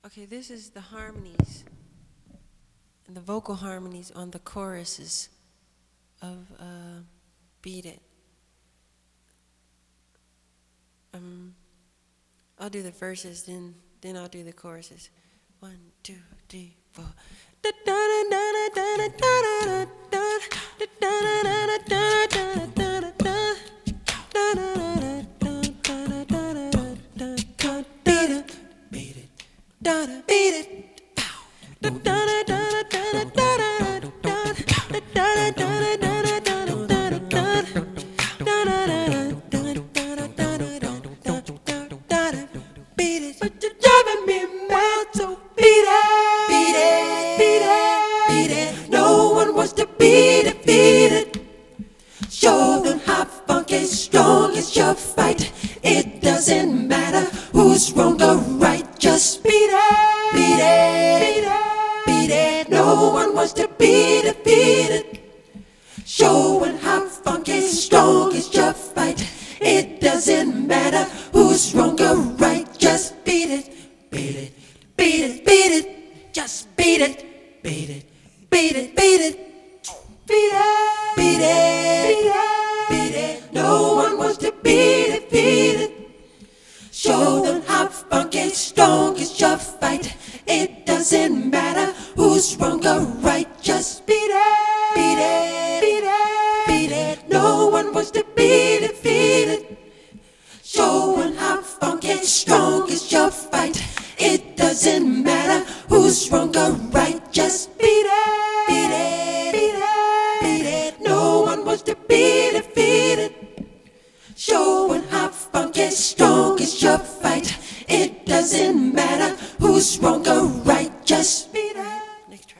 Okay, this is the harmonies and the vocal harmonies on the choruses of Beat It. I'll do the verses, then I'll do the choruses. 1, 2, 3, 4. Show them how funky strong is your fight. It doesn't matter who's wrong or right. Just beat it, beat it, beat it, beat it. No one wants to be defeated. Showing how funky strong is your fight. It doesn't matter who's wrong or right. Just beat it, beat it, beat it, beat it. Just beat it, beat it, beat it, beat it. Beat it, beat it, beat it. No one wants to be defeated. Show them how funky strong is your fight. It doesn't matter who's wrong or right. Just beat it, beat it, beat it, beat it. No one wants to be defeated. Showing how funky strong is your fight. It doesn't matter who's wrong or right. Just beat it, beat it, beat it, beat it. No one wants to be defeated. Showing how funky strong is your fight. It doesn't matter who's wrong or right. Just beat it. Next track.